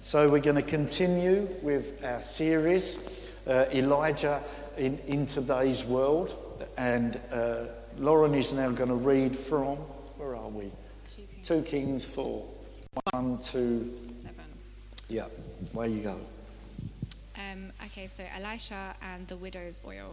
So we're going to continue with our series, Elijah in Today's World. And Lauren is now going to read from, where are we? 2 Kings 4. 1 to 7. Yeah, where you go. Okay, so Elisha and the widow's oil.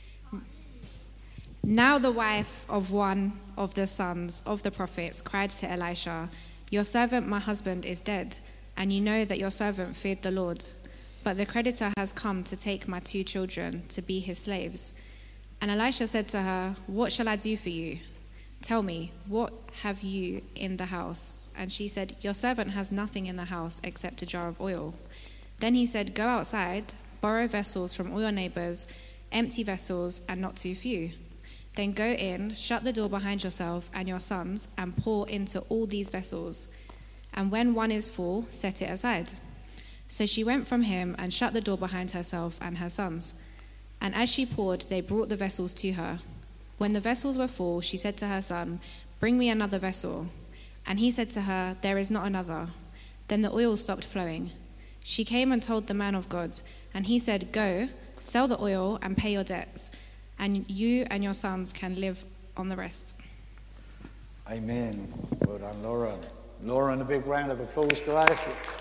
Now the wife of one of the sons of the prophets cried to Elisha, "Your servant, my husband, is dead, and you know that your servant feared the Lord. But the creditor has come to take my 2 children to be his slaves." And Elisha said to her, "What shall I do for you? Tell me, what have you in the house?" And she said, "Your servant has nothing in the house except a jar of oil." Then he said, "Go outside, borrow vessels from all your neighbors, empty vessels and not too few. Then go in, shut the door behind yourself and your sons, and pour into all these vessels. And when one is full, set it aside." So she went from him and shut the door behind herself and her sons. And as she poured, they brought the vessels to her. When the vessels were full, she said to her son, "Bring me another vessel." And he said to her, "There is not another." Then the oil stopped flowing. She came and told the man of God, and he said, "Go, sell the oil and pay your debts, and you and your sons can live on the rest." Amen. Well done, Lauren. Lauren, a big round of applause to us.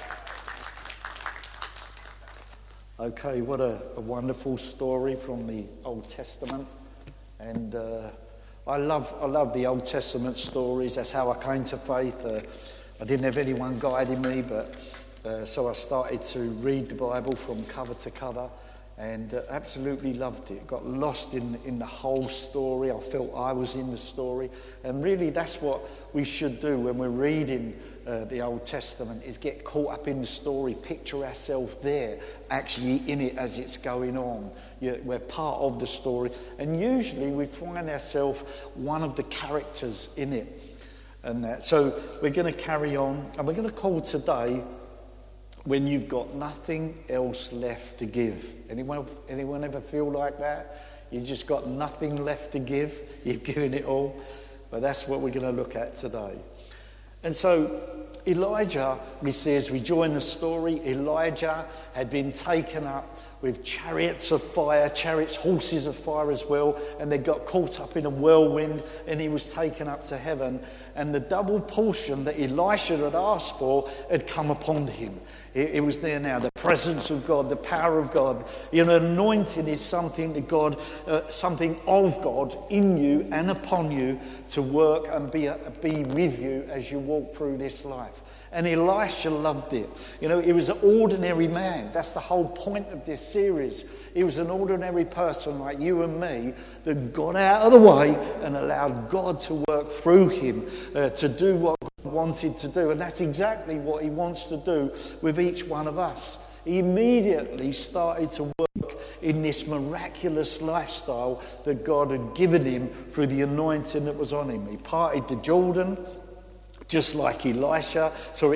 Okay, what a wonderful story from the Old Testament. And I love the Old Testament stories. That's how I came to faith. I didn't have anyone guiding me, but so I started to read the Bible from cover to cover, and absolutely loved it. Got lost in the whole story. I felt I was in the story, and really that's what we should do when we're reading the Old Testament, is get caught up in the story, picture ourselves there, actually in it as it's going on. We're part of the story, and usually we find ourselves one of the characters in it. And that. So we're going to carry on, and we're going to call today "When You've Got Nothing Else Left to Give." Anyone ever feel like that? You just got nothing left to give. You've given it all. But that's what we're going to look at today. And so Elijah, we see as we join the story, Elijah had been taken up with chariots of fire, horses of fire as well, and they got caught up in a whirlwind, and he was taken up to heaven. And the double portion that Elisha had asked for had come upon him. It was there now, the presence of God, the power of God. Anointing is something that God, something of God in you and upon you to work and be with you as you walk through this life. And Elisha loved it. He was an ordinary man. That's the whole point of this series. He was an ordinary person like you and me that got out of the way and allowed God to work through him to do what God wanted to do. And that's exactly what he wants to do with each one of us. He immediately started to work in this miraculous lifestyle that God had given him through the anointing that was on him. He parted the Jordan, just like Elijah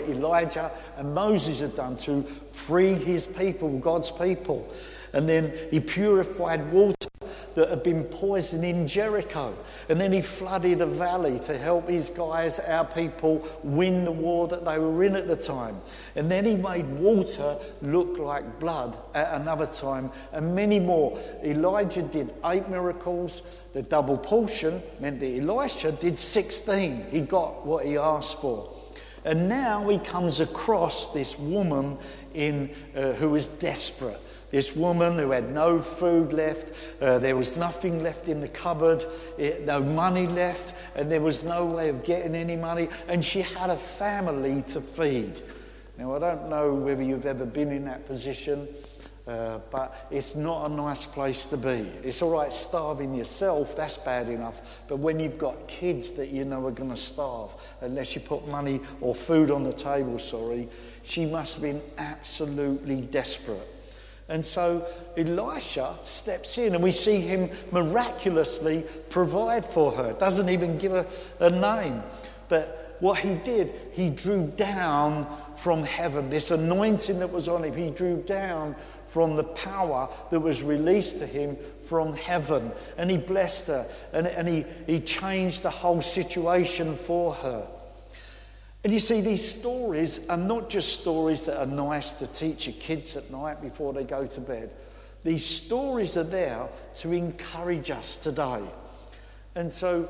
and Moses had done, to free his people, God's people. And then he purified water that had been poisoning Jericho. And then he flooded a valley to help his guys, our people, win the war that they were in at the time. And then he made water look like blood at another time, and many more. Elijah did 8 miracles. The double portion meant that Elisha did 16. He got what he asked for. And now he comes across this woman who was desperate. This woman who had no food left, there was nothing left in the cupboard, no money left, and there was no way of getting any money, and she had a family to feed. Now, I don't know whether you've ever been in that position, but it's not a nice place to be. It's all right starving yourself, that's bad enough, but when you've got kids that you know are going to starve, unless you put money or food on the table, she must have been absolutely desperate. And so Elisha steps in, and we see him miraculously provide for her. Doesn't even give her a name. But what he did, he drew down from heaven. This anointing that was on him, he drew down from the power that was released to him from heaven. And he blessed her, and he changed the whole situation for her. And you see, these stories are not just stories that are nice to teach your kids at night before they go to bed. These stories are there to encourage us today. And so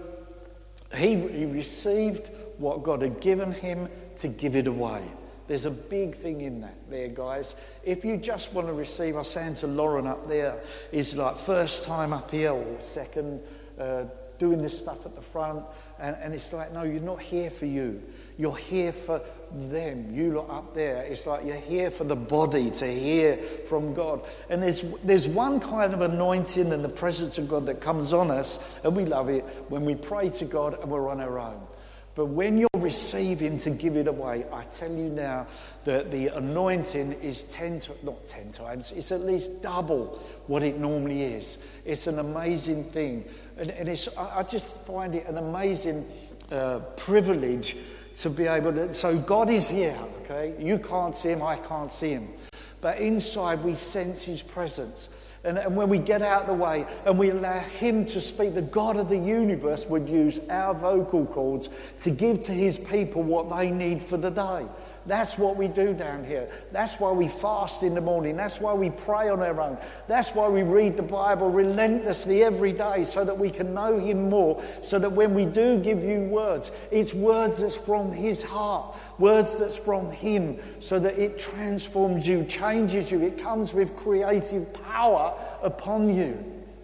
he received what God had given him to give it away. There's a big thing in that there, guys. If you just want to receive, I was saying to Lauren up there, is like first time up here or second, doing this stuff at the front. And it's like, no, you're not here for you. You're here for them. You lot up there. It's like you're here for the body to hear from God. And there's one kind of anointing and the presence of God that comes on us, and we love it, when we pray to God and we're on our own. But when you're receiving to give it away, I tell you now that the anointing is not 10 times, it's at least double what it normally is. It's an amazing thing. And I just find it an amazing privilege to be able to... So God is here, okay? You can't see him, I can't see him. But inside we sense his presence. And when we get out of the way and we allow him to speak, the God of the universe would use our vocal cords to give to his people what they need for the day. That's what we do down here. That's why we fast in the morning. That's why we pray on our own. That's why we read the Bible relentlessly every day, so that we can know him more, so that when we do give you words, it's words that's from his heart, words that's from him, so that it transforms you, changes you. It comes with creative power upon you.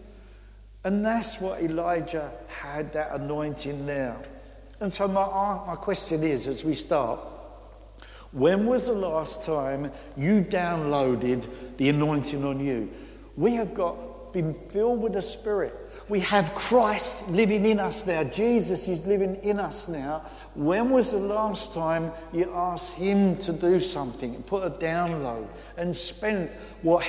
And that's what Elijah had, that anointing there. And so my question is, as we start, when was the last time you downloaded the anointing on you? We have been filled with the Spirit. We have Christ living in us now. Jesus is living in us now. When was the last time you asked him to do something, put a download, and spent what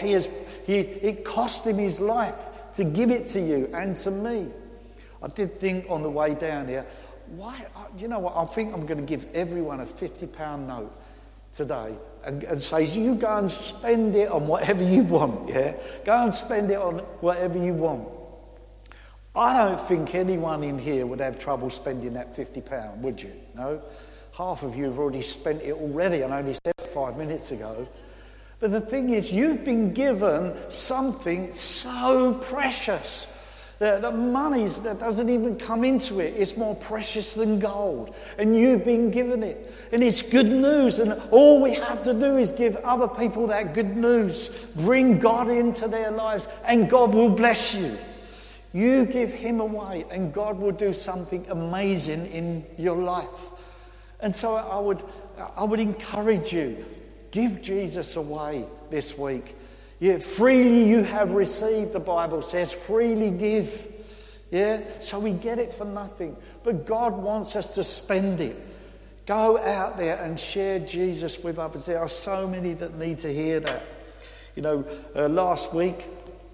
it cost him his life to give it to you and to me? I did think on the way down here, you know what, I think I'm going to give everyone a £50 note today and say, you go and spend it on whatever you want, yeah? Go and spend it on whatever you want. I don't think anyone in here would have trouble spending that £50, would you? No? Half of you have already spent it already, and I only said it 5 minutes ago. But the thing is, you've been given something so precious. The money that doesn't even come into it, it's more precious than gold. And you've been given it. And it's good news. And all we have to do is give other people that good news. Bring God into their lives, and God will bless you. You give him away, and God will do something amazing in your life. And so I would encourage you, give Jesus away this week. Yeah, freely you have received, the Bible says, freely give. Yeah, so we get it for nothing. But God wants us to spend it. Go out there and share Jesus with others. There are so many that need to hear that. You know, last week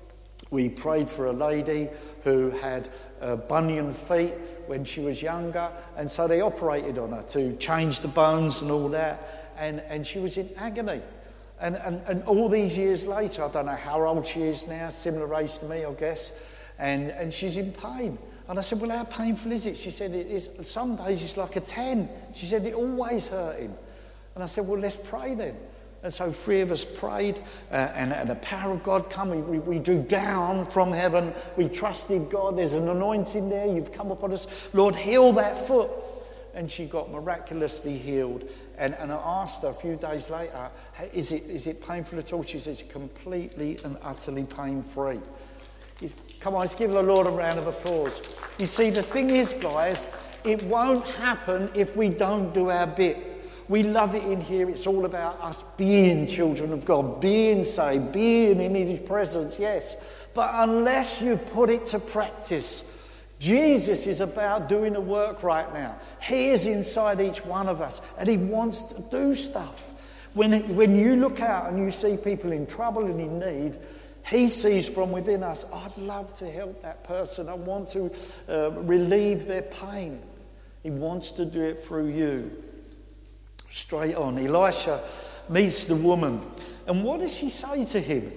we prayed for a lady who had bunion feet when she was younger, and so they operated on her to change the bones and all that, and she was in agony. And all these years later, I don't know how old she is now, similar age to me, I guess, and she's in pain. And I said, well, how painful is it? She said, it is. Some days it's like a 10. She said, it always hurting. And I said, well, let's pray then. And so 3 of us prayed, and the power of God came. We drew down from heaven. We trusted God. There's an anointing there. You've come upon us. Lord, heal that foot. And she got miraculously healed. And I asked her a few days later, is it painful at all? She says, completely and utterly pain-free. Come on, let's give the Lord a round of applause. You see, the thing is, guys, it won't happen if we don't do our bit. We love it in here. It's all about us being children of God, being saved, being in his presence, yes. But unless you put it to practice, Jesus is about doing a work right now. He is inside each one of us, and he wants to do stuff. When you look out and you see people in trouble and in need, he sees from within us, I'd love to help that person. I want to relieve their pain. He wants to do it through you. Straight on. Elisha meets the woman. And what does she say to him?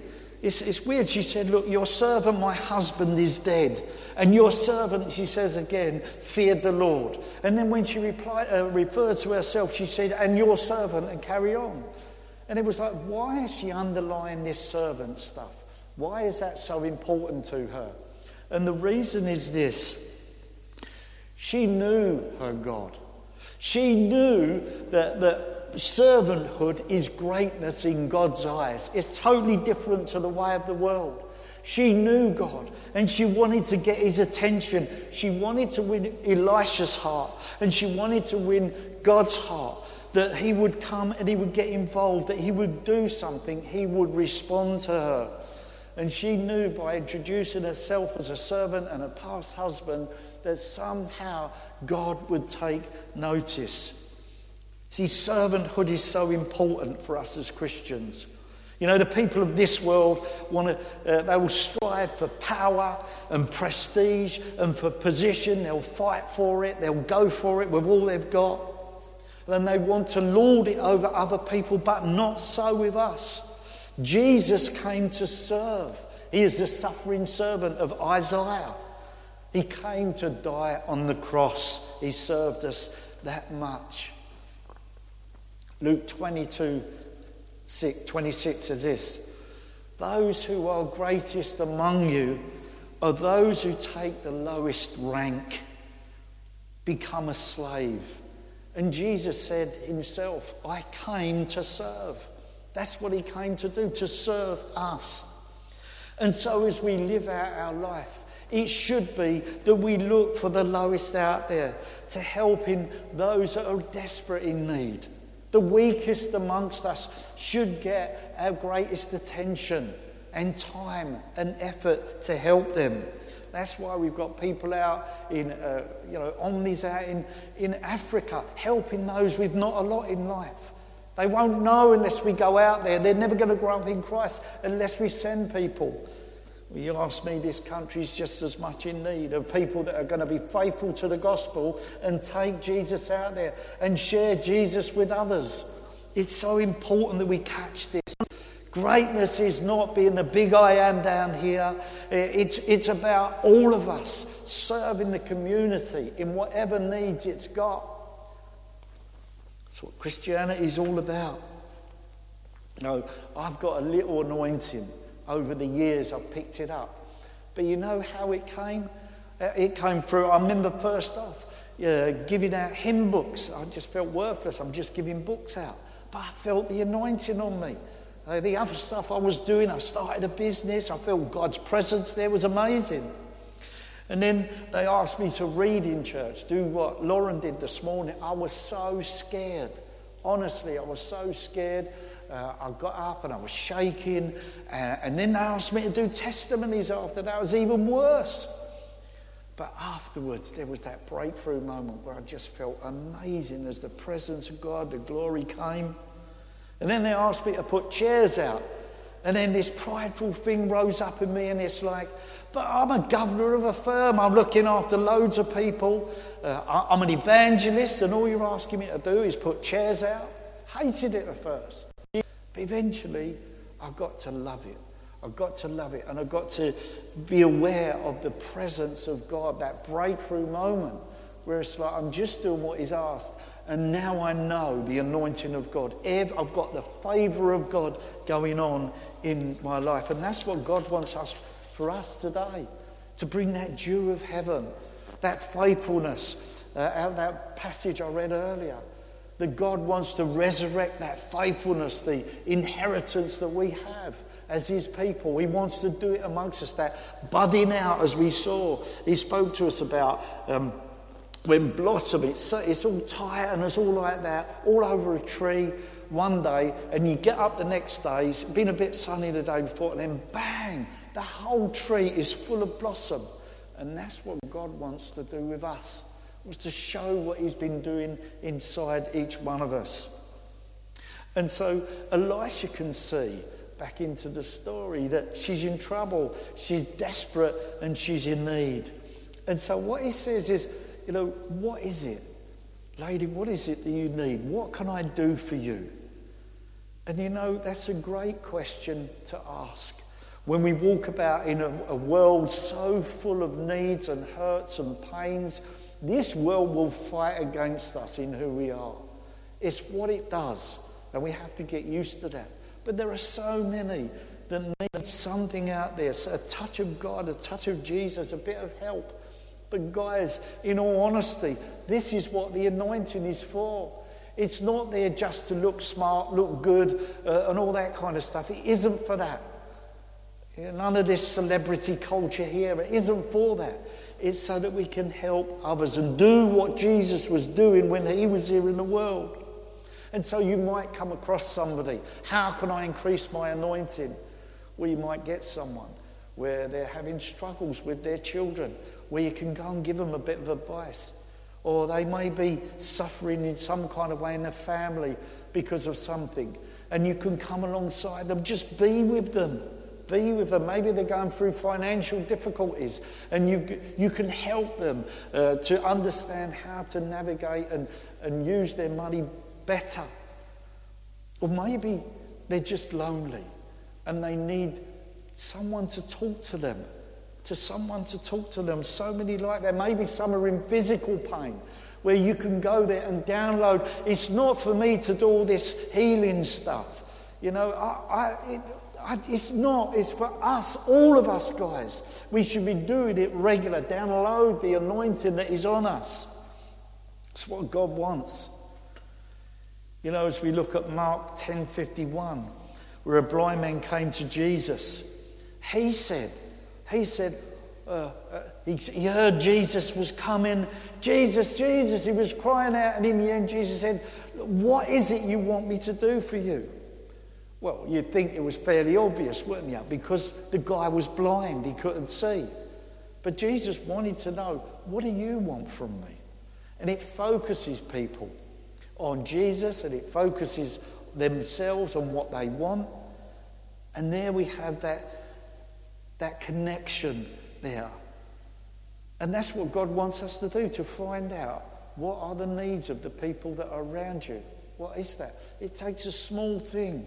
It's weird. She said, look, your servant, my husband, is dead. And your servant, she says again, feared the Lord. And then when she referred to herself, she said, and your servant, and carry on. And it was like, why is she underlying this servant stuff? Why is that so important to her? And the reason is this. She knew her God. She knew that servanthood is greatness in God's eyes. It's totally different to the way of the world. She knew God and she wanted to get his attention. She wanted to win Elisha's heart and she wanted to win God's heart. That he would come and he would get involved, that he would do something, he would respond to her. And she knew by introducing herself as a servant and a past husband that somehow God would take notice. See, servanthood is so important for us as Christians. You know, the people of this world they will strive for power and prestige and for position. They'll fight for it. They'll go for it with all they've got. And they want to lord it over other people, but not so with us. Jesus came to serve. He is the suffering servant of Isaiah. He came to die on the cross. He served us that much. Luke 22:26 says this, those who are greatest among you are those who take the lowest rank, become a slave. And Jesus said himself, I came to serve. That's what he came to do, to serve us. And so as we live out our life, it should be that we look for the lowest out there to help in those that are desperate in need. The weakest amongst us should get our greatest attention and time and effort to help them. That's why we've got people out in, omnis out in Africa, helping those with not a lot in life. They won't know unless we go out there. They're never going to grow up in Christ unless we send people. Well, you ask me, this country's just as much in need of people that are going to be faithful to the gospel and take Jesus out there and share Jesus with others. It's so important that we catch this. Greatness is not being the big I am down here. It's about all of us serving the community in whatever needs it's got. That's what Christianity is all about. You know, I've got a little anointing. Over the years I've picked it up. But you know how it came? It came through, I remember first off, giving out hymn books. I just felt worthless. I'm just giving books out. But I felt the anointing on me. The other stuff I was doing, I started a business. I felt God's presence there was amazing. And then they asked me to read in church, do what Lauren did this morning. I was so scared. Honestly, I was so scared. I got up and I was shaking. And then they asked me to do testimonies after that. It was even worse. But afterwards, there was that breakthrough moment where I just felt amazing as the presence of God, the glory came. And then they asked me to put chairs out. And then this prideful thing rose up in me and it's like, but I'm a governor of a firm. I'm looking after loads of people. I'm an evangelist and all you're asking me to do is put chairs out. Hated it at first. But eventually, I got to love it. I got to love it and I got to be aware of the presence of God, that breakthrough moment where it's like I'm just doing what he's asked and now I know the anointing of God. I've got the favour of God going on in my life, and that's what God wants for us today, to bring that dew of heaven, that faithfulness out of that passage I read earlier. That God wants to resurrect that faithfulness, the inheritance that we have as his people. He wants to do it amongst us, that budding out as we saw. He spoke to us about when blossom, it's all tight and it's all like that, all over a tree one day, and you get up the next day, it's been a bit sunny the day before, and then bang, the whole tree is full of blossom. And that's what God wants to do with us. Was to show what he's been doing inside each one of us. And so Elisha can see back into the story that she's in trouble, she's desperate and she's in need. And so what he says is, what is it? Lady, what is it that you need? What can I do for you? And that's a great question to ask. When we walk about in a world so full of needs and hurts and pains, this world will fight against us in who we are. It's what it does, and we have to get used to that. But there are so many that need something out there, a touch of God, a touch of Jesus, a bit of help. But guys, in all honesty, this is what the anointing is for. It's not there just to look smart, look good, and all that kind of stuff. It isn't for that. None of this celebrity culture here, it isn't for that. It's so that we can help others and do what Jesus was doing when he was here in the world. And so you might come across somebody. How can I increase my anointing? Well, you might get someone where they're having struggles with their children, where you can go and give them a bit of advice. Or they may be suffering in some kind of way in their family because of something. And you can come alongside them, just be with them. Be with them. Maybe they're going through financial difficulties and you can help them to understand how to navigate and use their money better. Or maybe they're just lonely and they need someone to talk to them. So many like that. Maybe some are in physical pain where you can go there and download. It's not for me to do all this healing stuff. You know, it's not. It's for us, all of us guys. We should be doing it regular. Download the anointing that is on us. It's what God wants. You know, as we look at Mark 10:51, where a blind man came to Jesus, he said, he heard Jesus was coming. Jesus, he was crying out, and in the end Jesus said, what is it you want me to do for you? Well, you'd think it was fairly obvious, wouldn't you? Because the guy was blind, he couldn't see. But Jesus wanted to know, what do you want from me? And it focuses people on Jesus, and it focuses themselves on what they want. And there we have that connection there. And that's what God wants us to do, to find out what are the needs of the people that are around you. What is that? It takes a small thing.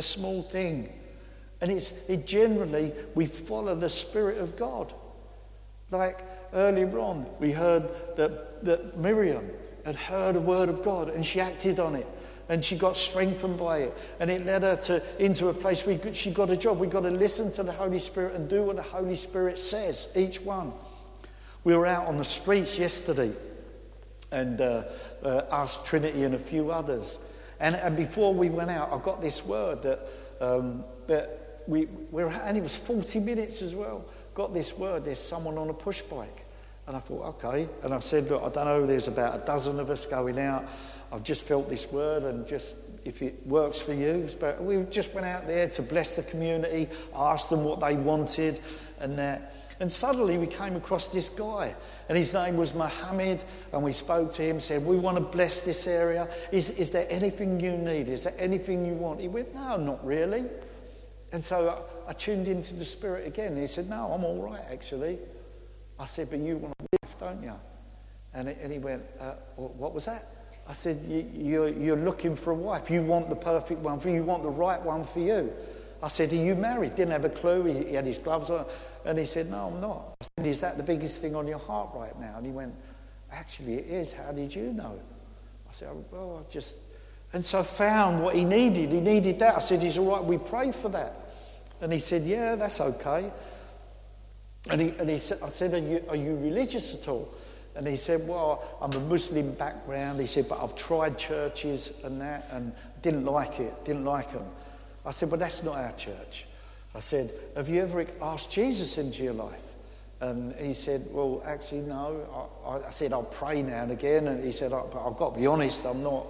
And it generally, we follow the Spirit of God. Like earlier on, we heard that Miriam had heard a word of God and she acted on it. And she got strengthened by it. And it led her into a place where she got a job. We've got to listen to the Holy Spirit and do what the Holy Spirit says, each one. We were out on the streets yesterday and asked Trinity and a few others. And before we went out, I got this word that we were, and it was 40 minutes as well. Got this word, there's someone on a push bike. And I thought, okay. And I said, look, I don't know, there's about a dozen of us going out. I've just felt this word, and just if it works for you. But we just went out there to bless the community, asked them what they wanted and that. And suddenly we came across this guy, and his name was Mohammed, and we spoke to him, said, we want to bless this area. Is there anything you need? Is there anything you want? He went, no, not really. And so I tuned into the Spirit again, and he said, no, I'm all right, actually. I said, but you want a wife, don't you? And he went, what was that? I said, you're looking for a wife. You want the perfect one for you. You want the right one for you. I said, are you married? Didn't have a clue. He had his gloves on. And he said, no, I'm not. I said, is that the biggest thing on your heart right now? And he went, actually, it is. How did you know? I said, well, I just... And so I found what he needed. He needed that. I said, it's all right, we pray for that. And he said, yeah, that's okay. And he said, I said, are you religious at all? And he said, well, I'm a Muslim background. He said, but I've tried churches and that and didn't like them. I said, well, that's not our church. I said, have you ever asked Jesus into your life? And he said, well, actually, no. I said, I'll pray now and again. And he said, but I've got to be honest,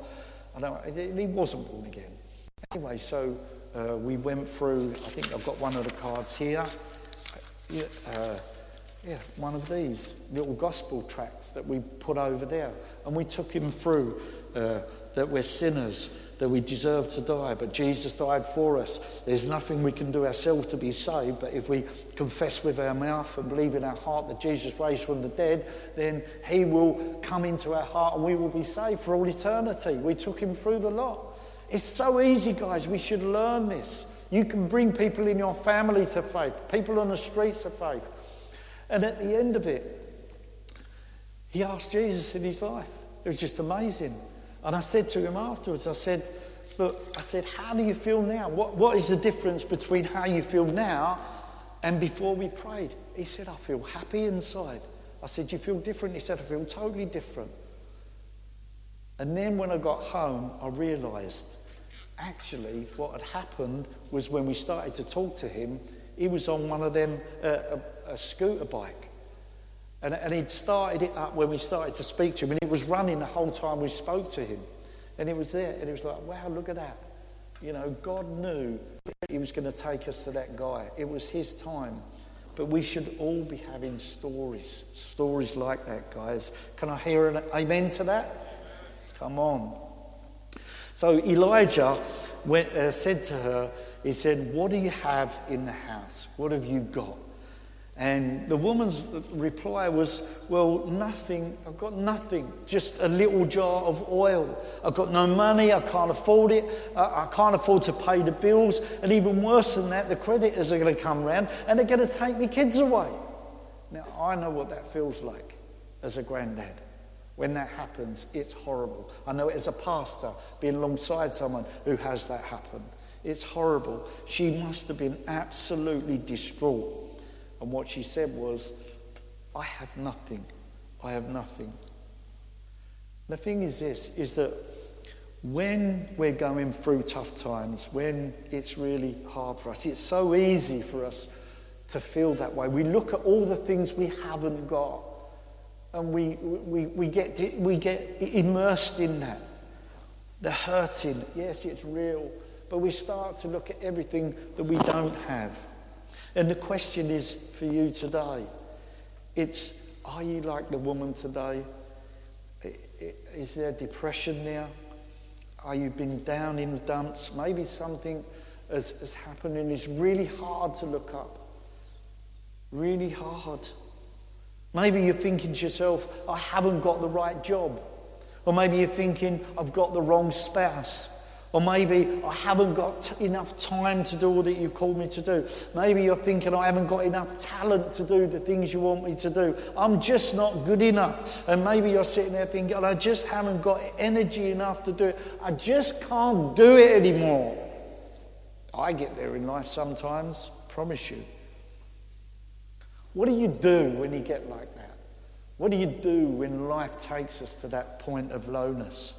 he wasn't born again. Anyway, so we went through, I think I've got one of the cards here. One of these little gospel tracts that we put over there. And we took him through that we're sinners, that we deserve to die, but Jesus died for us. There's nothing we can do ourselves to be saved, but if we confess with our mouth and believe in our heart that Jesus raised from the dead, then he will come into our heart and we will be saved for all eternity. We took him through the lot. It's so easy, guys. We should learn this. You can bring people in your family to faith, people on the streets to faith. And at the end of it, he asked Jesus in his life. It was just amazing. And I said to him afterwards, I said, look, how do you feel now? What is the difference between how you feel now and before we prayed? He said, I feel happy inside. I said, do you feel different? He said, I feel totally different. And then when I got home, I realised, actually, what had happened was when we started to talk to him, he was on one of them, a scooter bike. And he'd started it up when we started to speak to him, and it was running the whole time we spoke to him. And it was there, and it was like, wow, look at that. You know, God knew he was going to take us to that guy. It was his time. But we should all be having stories like that, guys. Can I hear an amen to that? Come on. So Elijah said to her, he said, what do you have in the house? What have you got? And the woman's reply was, well, nothing. I've got nothing. Just a little jar of oil. I've got no money. I can't afford it. I can't afford to pay the bills. And even worse than that, the creditors are going to come round and they're going to take my kids away. Now, I know what that feels like as a granddad. When that happens, it's horrible. I know it as a pastor, being alongside someone who has that happen. It's horrible. She must have been absolutely distraught. And what she said was, I have nothing. I have nothing. The thing is this, is that when we're going through tough times, when it's really hard for us, it's so easy for us to feel that way. We look at all the things we haven't got, and we get immersed in that. The hurting, yes, it's real, but we start to look at everything that we don't have. And the question is for you today, are you like the woman today? Is there depression there? Are you been down in the dumps? Maybe something has happened and it's really hard to look up. Really hard. Maybe you're thinking to yourself, I haven't got the right job. Or maybe you're thinking, I've got the wrong spouse. Or maybe I haven't got enough time to do all that you called me to do. Maybe you're thinking I haven't got enough talent to do the things you want me to do. I'm just not good enough. And maybe you're sitting there thinking, I just haven't got energy enough to do it. I just can't do it anymore. I get there in life sometimes, promise you. What do you do when you get like that? What do you do when life takes us to that point of lowness?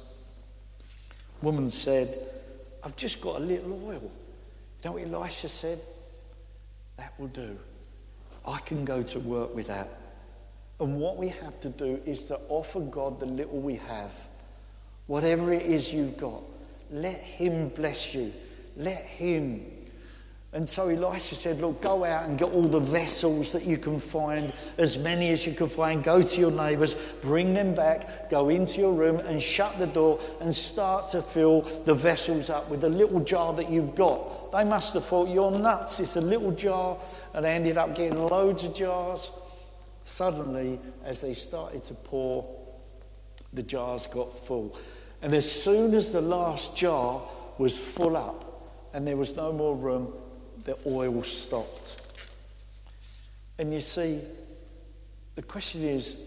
Woman said, I've just got a little oil. You know what Elisha said? That will do. I can go to work with that. And what we have to do is to offer God the little we have. Whatever it is you've got, let him bless you. Let him. And so Elisha said, look, go out and get all the vessels that you can find, as many as you can find. Go to your neighbours, bring them back, go into your room and shut the door and start to fill the vessels up with the little jar that you've got. They must have thought, you're nuts, it's a little jar. And they ended up getting loads of jars. Suddenly, as they started to pour, the jars got full. And as soon as the last jar was full up and there was no more room, the oil stopped. And you see, the question is,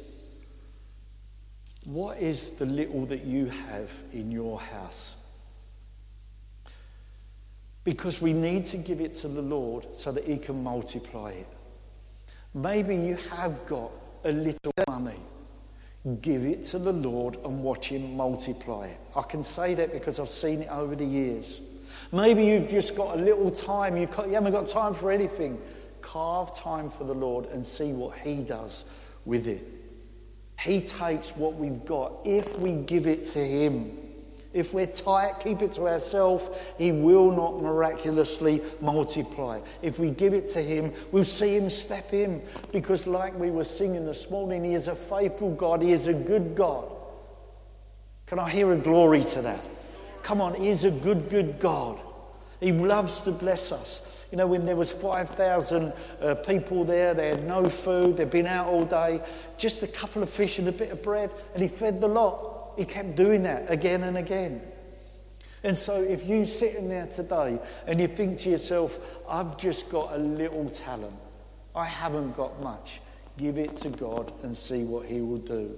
what is the little that you have in your house? Because we need to give it to the Lord so that he can multiply it. Maybe you have got a little money. Give it to the Lord and watch him multiply it. I can say that because I've seen it over the years. Maybe you've just got a little time. You haven't got time for anything. Carve time for the Lord and see what he does with it. He takes what we've got if we give it to him. If we're tight, keep it to ourselves, he will not miraculously multiply. If we give it to him, we'll see him step in. Because like we were singing this morning, he is a faithful God. He is a good God. Can I hear a glory to that? Come on, he is a good, good God. He loves to bless us. You know, when there was 5,000 people there, they had no food, they'd been out all day, just a couple of fish and a bit of bread, and he fed the lot. He kept doing that again and again. And so if you sit in there today and you think to yourself, I've just got a little talent, I haven't got much, give it to God and see what he will do.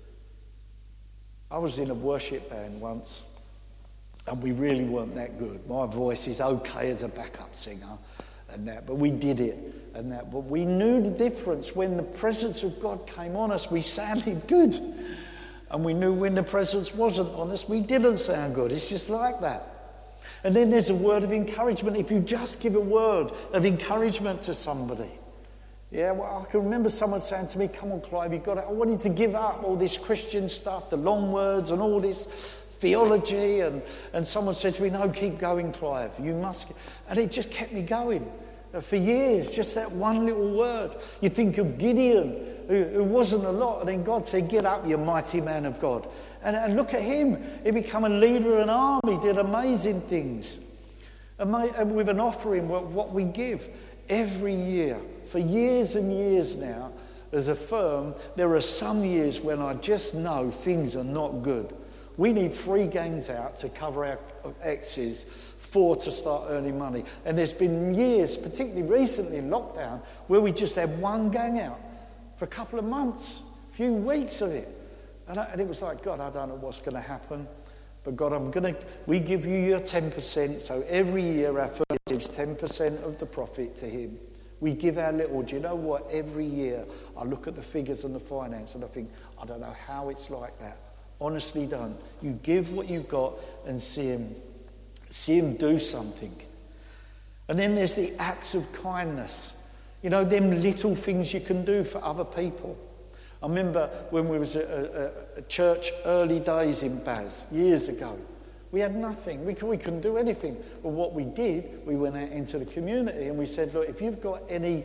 I was in a worship band once, and we really weren't that good. My voice is okay as a backup singer and that, but we did it and that. But we knew the difference. When the presence of God came on us, we sounded good. And we knew when the presence wasn't on us, we didn't sound good. It's just like that. And then there's a word of encouragement. If you just give a word of encouragement to somebody. Yeah, well, I can remember someone saying to me, come on, Clive, you've got it. I wanted to give up all this Christian stuff, the long words and all this theology. And someone said to me, no, keep going, Clive. You must. And it just kept me going for years, just that one little word. You think of Gideon, who wasn't a lot, and then God said, get up, you mighty man of God. And look at him. He became a leader of an army, did amazing things. And with an offering, what we give every year, for years and years now, as a firm, there are some years when I just know things are not good. We need 3 gangs out to cover our exes, 4 to start earning money. And there's been years, particularly recently in lockdown, where we just had 1 gang out for a couple of months, a few weeks of it. And it was like, God, I don't know what's going to happen. But God, we give you your 10%. So every year our firm gives 10% of the profit to him. We give our little. Do you know what? Every year I look at the figures and the finance and I think, I don't know how it's like that. Honestly don't. You give what you've got and see him do something. And then there's the acts of kindness. You know, them little things you can do for other people. I remember when we was at a church early days in Baz, years ago. We had nothing. We couldn't do anything. But what we did, we went out into the community and we said, look, if you've got any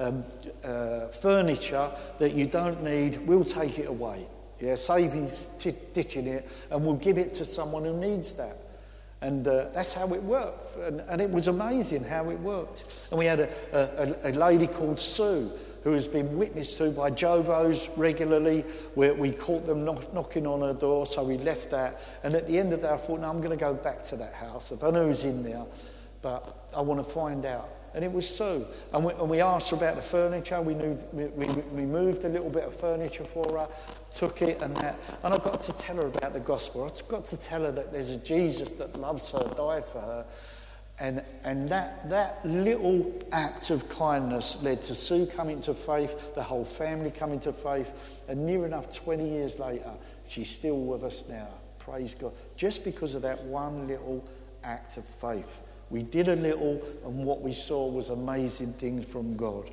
furniture that you don't need, we'll take it away. Yeah, save his ditching it, and we'll give it to someone who needs that. And that's how it worked. And it was amazing how it worked. And we had a lady called Sue, who has been witnessed to by Jovos regularly, where we caught them knocking on her door, so we left that. And at the end of that, I thought, no, I'm going to go back to that house. I don't know who's in there, but I want to find out. And it was Sue. And we asked her about the furniture. We moved a little bit of furniture for her, took it and that. And I got to tell her about the gospel. I got to tell her that there's a Jesus that loves her, died for her. And that little act of kindness led to Sue coming to faith, the whole family coming to faith, and near enough 20 years later, she's still with us now. Praise God. Just because of that one little act of faith. We did a little, and what we saw was amazing things from God.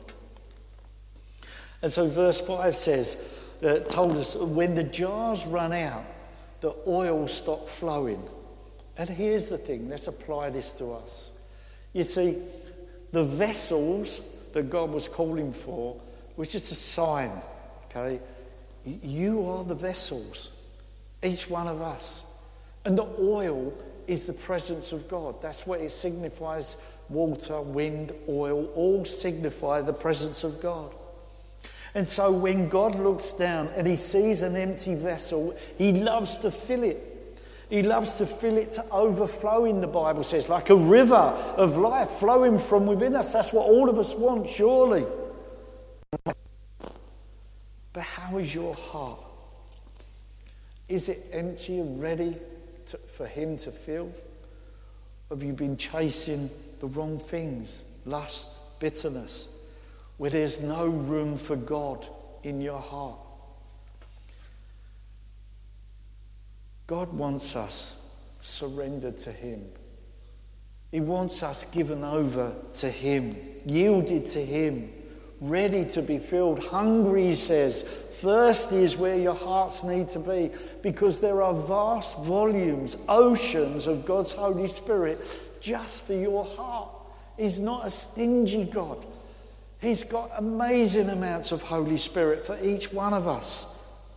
And so verse 5 says, told us, when the jars run out, the oil stopped flowing. And here's the thing, let's apply this to us. You see, the vessels that God was calling for was just a sign, okay? You are the vessels, each one of us. And the oil is the presence of God. That's what it signifies. Water, wind, oil, all signify the presence of God. And so when God looks down and he sees an empty vessel, he loves to fill it. He loves to fill it to overflowing, the Bible says, like a river of life flowing from within us. That's what all of us want, surely. But how is your heart? Is it empty and ready for him to fill? Have you been chasing the wrong things? Lust, bitterness, where there's no room for God in your heart. God wants us surrendered to him. He wants us given over to him, yielded to him, ready to be filled. Hungry, he says. Thirsty is where your hearts need to be, because there are vast volumes, oceans of God's Holy Spirit just for your heart. He's not a stingy God. He's got amazing amounts of Holy Spirit for each one of us.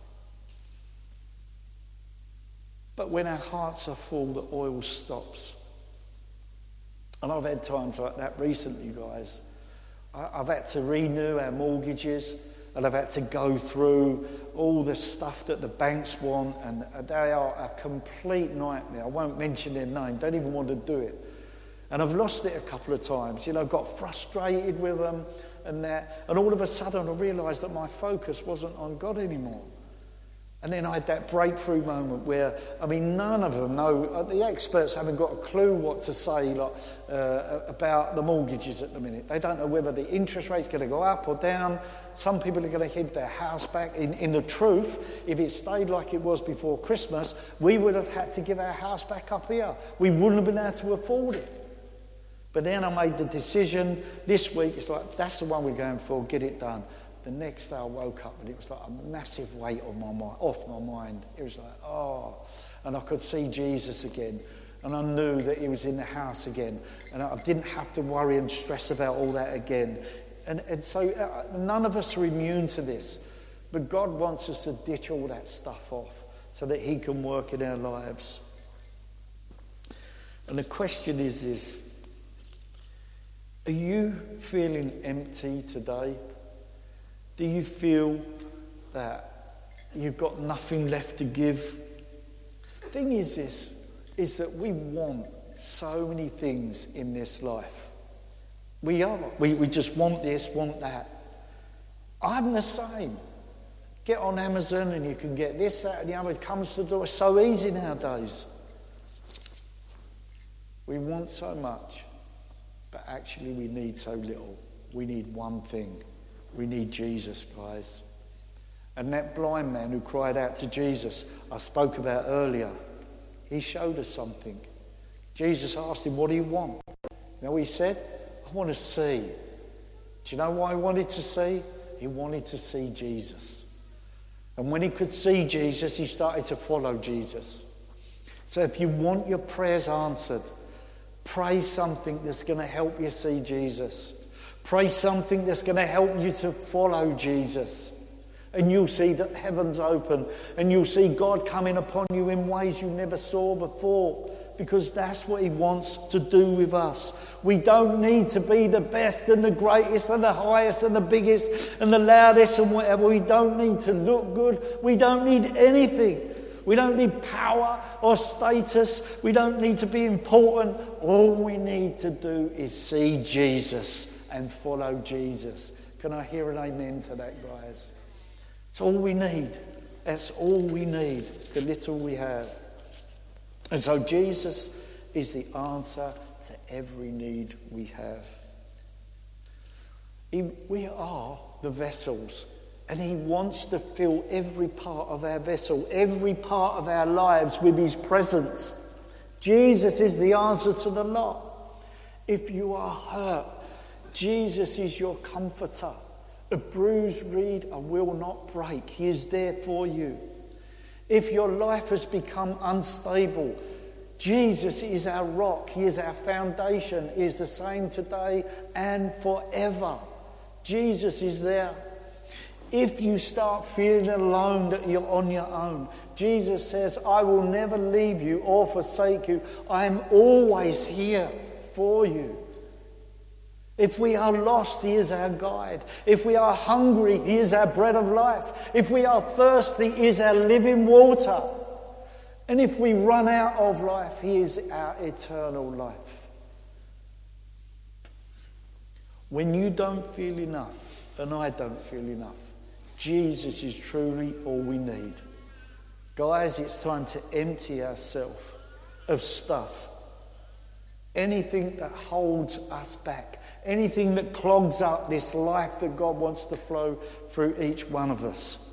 But when our hearts are full, the oil stops. And I've had times like that recently, guys. I've had to renew our mortgages, and I've had to go through all the stuff that the banks want, and they are a complete nightmare. I won't mention their name, don't even want to do it. And I've lost it a couple of times, got frustrated with them and that, and all of a sudden I realised that my focus wasn't on God anymore. And then I had that breakthrough moment where, none of them know, the experts haven't got a clue what to say about the mortgages at the minute. They don't know whether the interest rate's going to go up or down. Some people are going to give their house back. In the truth, if it stayed like it was before Christmas, we would have had to give our house back up here. We wouldn't have been able to afford it. But then I made the decision this week, it's like, that's the one we're going for, get it done. The next day I woke up and it was like a massive weight off my mind. It was like, and I could see Jesus again. And I knew that he was in the house again. And I didn't have to worry and stress about all that again. And so none of us are immune to this. But God wants us to ditch all that stuff off so that he can work in our lives. And the question is this: are you feeling empty today? Do you feel that you've got nothing left to give? The thing is this, is that we want so many things in this life. We just want this, want that. I'm the same. Get on Amazon and you can get this, that and the other. It comes to the door. It's so easy nowadays. We want so much, but actually we need so little. We need one thing. We need Jesus, guys. And that blind man who cried out to Jesus, I spoke about earlier, he showed us something. Jesus asked him, what do you want? You know what he said? I want to see. Do you know why he wanted to see? He wanted to see Jesus. And when he could see Jesus, he started to follow Jesus. So if you want your prayers answered, pray something that's going to help you see Jesus. Pray something that's going to help you to follow Jesus. And you'll see that heaven's open. And you'll see God coming upon you in ways you never saw before. Because that's what he wants to do with us. We don't need to be the best and the greatest and the highest and the biggest and the loudest and whatever. We don't need to look good. We don't need anything. We don't need power or status. We don't need to be important. All we need to do is see Jesus and follow Jesus. Can I hear an amen to that, guys? It's all we need. That's all we need, the little we have. And so Jesus is the answer to every need we have. We are the vessels, and he wants to fill every part of our vessel, every part of our lives with his presence. Jesus is the answer to the lot. If you are hurt, Jesus is your comforter. A bruised reed I will not break. He is there for you. If your life has become unstable, Jesus is our rock. He is our foundation. He is the same today and forever. Jesus is there. If you start feeling alone, that you're on your own, Jesus says, I will never leave you or forsake you. I am always here for you. If we are lost, he is our guide. If we are hungry, he is our bread of life. If we are thirsty, he is our living water. And if we run out of life, he is our eternal life. When you don't feel enough, and I don't feel enough, Jesus is truly all we need. Guys, it's time to empty ourselves of stuff. Anything that holds us back. Anything that clogs up this life that God wants to flow through each one of us.